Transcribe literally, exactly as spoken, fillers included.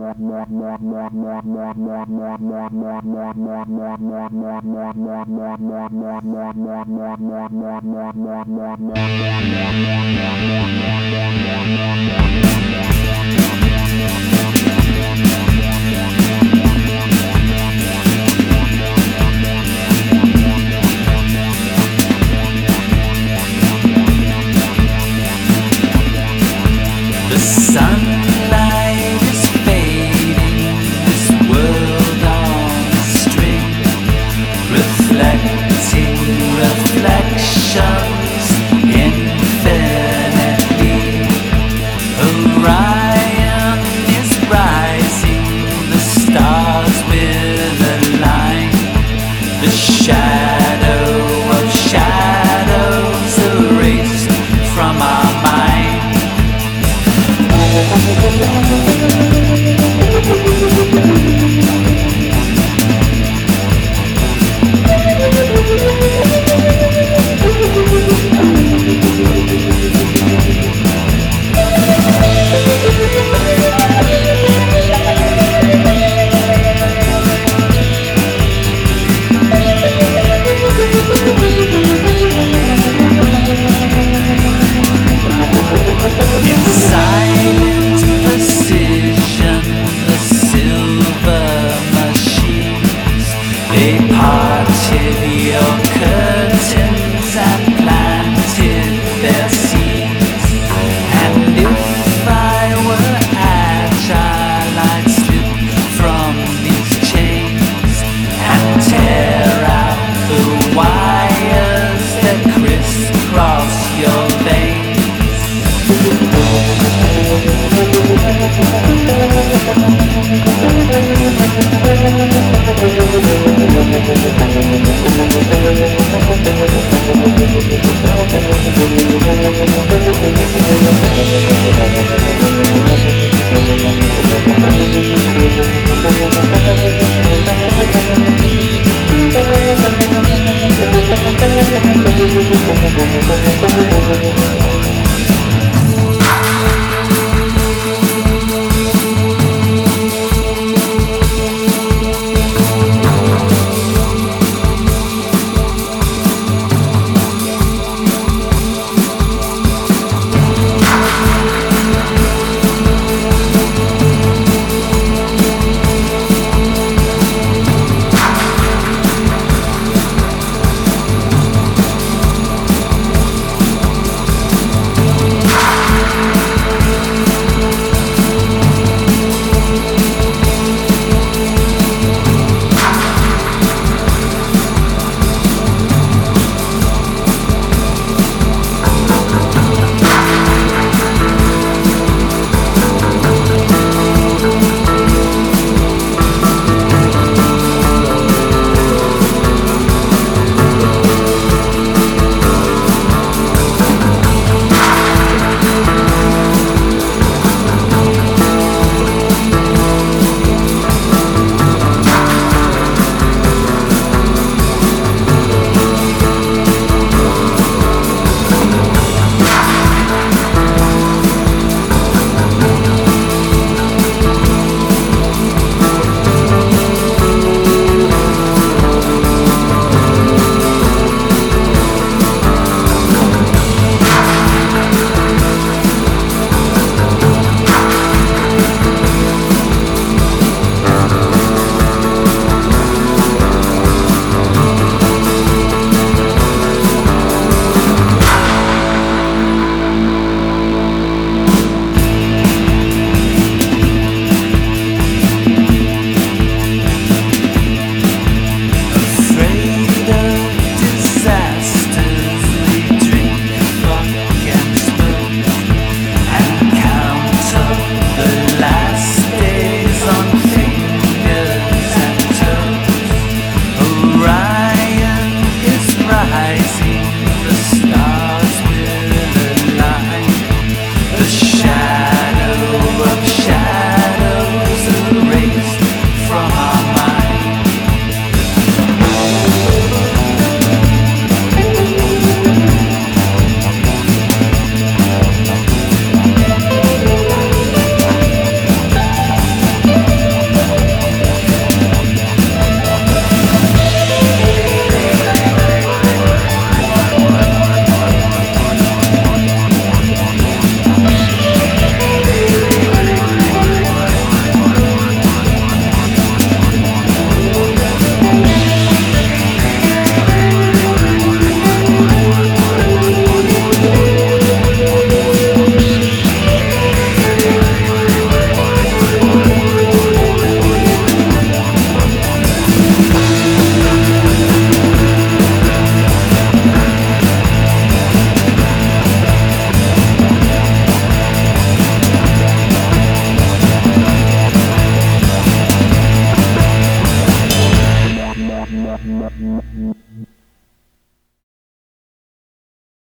Sunlight is fading, this world on a string, reflecting reflections infinitely. Orion is rising, the stars will align, the shadow of shadows erased from our mind. Silent precision, the silver machines, they parted your curtains and planted their seeds. And if I were agile, I'd slip from these chains and tear out the wires that crisscross your veins. Thank you.